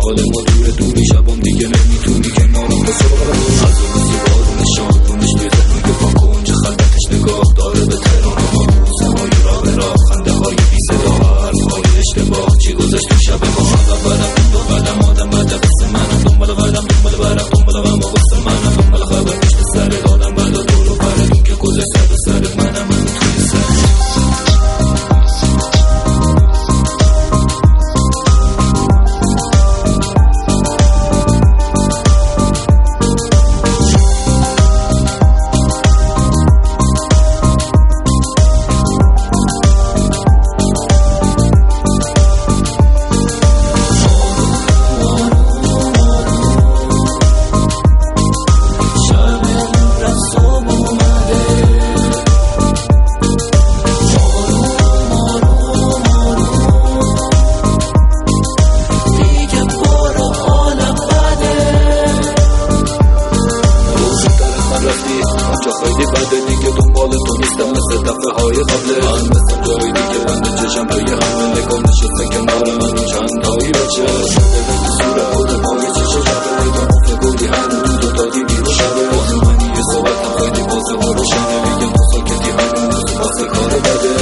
حال ما دوری شبام دیگه نمیتونی کنارم بسازم. از اون زیبارون شاهدونش توی ذهن که پاک اونجا خلقتش نگاه داره به تهران ها، روزه های را به راه، خنده های بی صدا، حرف های اشتباه، چی گذشت تو شب ما. عقب برم دنبالم آدم بعد قصه منم، دنبال قدم دنبال برم دنبال غم و قصه منم، دنبال خبر پشت سرت آدم بعد دور و برد اون که گذشت سر به سرت منم توی سر. خیلی بده دیگه دنبال تو نیستم مثل دفعه های قبله، من مثل جایی دیگه بنده چشم توی همه نگاه نشسته کنار من چند تایی بچه دلت سوره خود پای چشم شبه نیدم افته گودی هنو تو دادی بیرو شبه بازه منی یه صحبتم خیلی بازه ها رو شنه میگم تو ساکتی هنو تو بازه کار بده.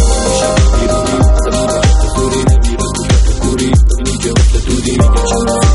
Dudini,